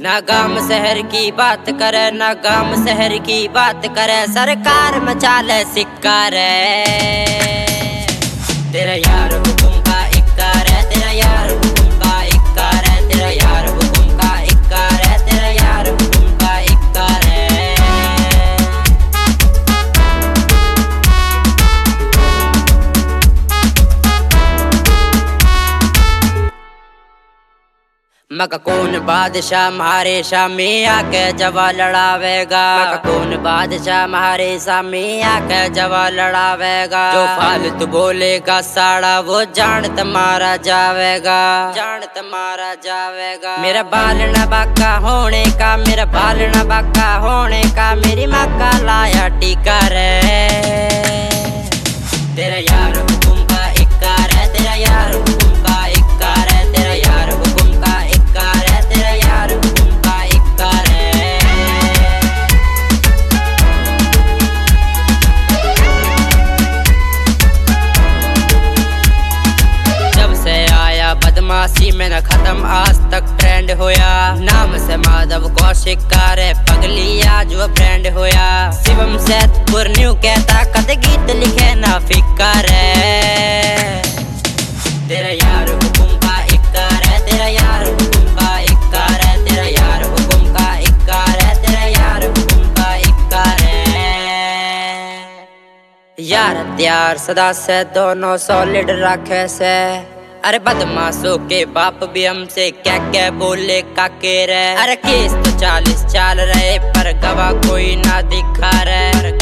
ना गांव शहर की बात करे, ना गांव शहर की बात करे, सरकार मचा ले सिक्का रे। तेरा यार हुकुम का इक्कार है, तेरा यार हुकुम का इक्कार है, तेरा यार हुकुम का इक्कार है, तेरा यार हुकुम का इक्कार है। मका कौन बादशाह मारे सामने आके जवा लड़ावेगा, मका कौन बादशाह मारे सामने आके जवा लड़ावेगा। जो फालतू बोलेगा साड़ा वो जान तुम्हारा जावेगा, जान तुम्हारा जावेगा। मेरा बाल न बाका होने का, मेरा बाल न बाका होने का, मेरी माँ का लाया टीका रे। तेरा यार हुकुम का इक्कार है, तेरा यार हुकुम का इक्कार है, तेरा यार हुकुम का इक्कार है, तेरा यार हुकुम का इक्कार है। जब से आया बदमाशी में न खत्म आज तक ट्रेंड होया, नाम से माधव कौशिक का रे पगली आज वो ब्रांड होया। शिवम सैदपुर न्यू कहता कद गीत लिखे ना फिक्का रे। तेरा यार हुकुम का इक्कार है, तेरा यार हुकुम का इक्कार है, तेरा यार हुकुम का इक्कार है, तेरा यार हुकुम का इक्कार है। यार हथियार सदा से दोनों सॉलिड रखे से, अरे बदमाशों के बाप भी हमसे क्या क्या बोले काके रे। अरे केस तो 40 चाल रहे पर गवाह कोई ना दिखा रे।